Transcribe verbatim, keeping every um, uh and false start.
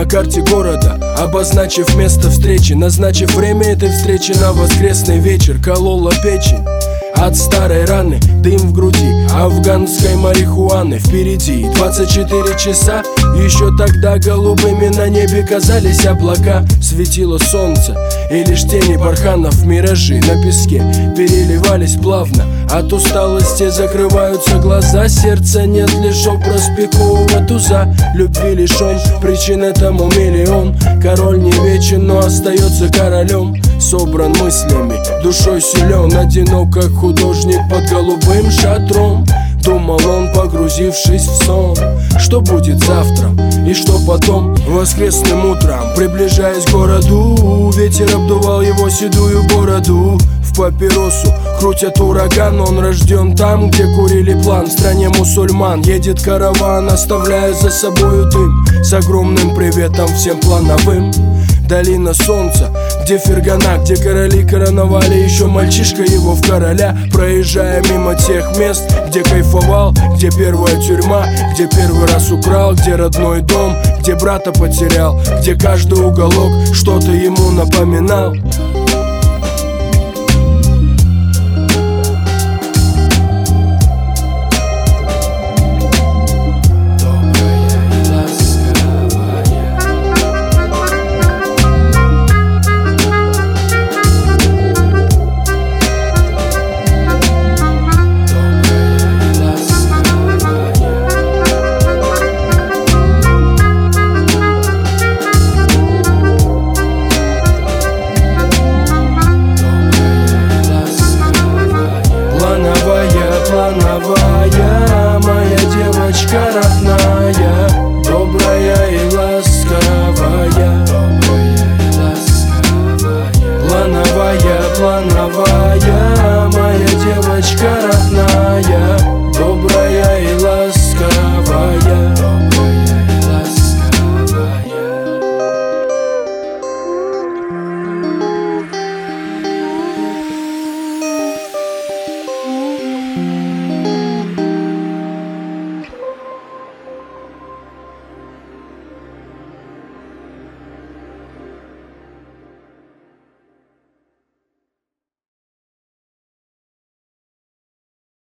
на карте города, обозначив место встречи, назначив время этой встречи на воскресный вечер. Колола печень от старой раны, дым в груди афганской марихуаны. Впереди двадцать четыре часа. Еще тогда голубыми на небе казались облака. Светило солнце, и лишь тени барханов, миражи на песке переливались плавно. От усталости закрываются глаза. Сердца нет, лишь образ пикового туза. Любви лишен, причин этому миллион. Король не вечен, но остается королем. Собран мыслями, душой силен, одинок, как художник под голубым шатром. Думал он, погрузившись в сон, что будет завтра и что потом. Воскресным утром, приближаясь к городу, ветер обдувал его седую бороду. В папиросу крутят ураган, он рожден там, где курили план. В стране мусульман едет караван, оставляя за собою дым, с огромным приветом всем плановым. Долина солнца, где Фергана, где короли короновали еще мальчишка его в короля. Проезжая мимо тех мест, где кайфовал, где первая тюрьма, где первый раз украл, где родной дом, где брата потерял, где каждый уголок что-то ему напоминал.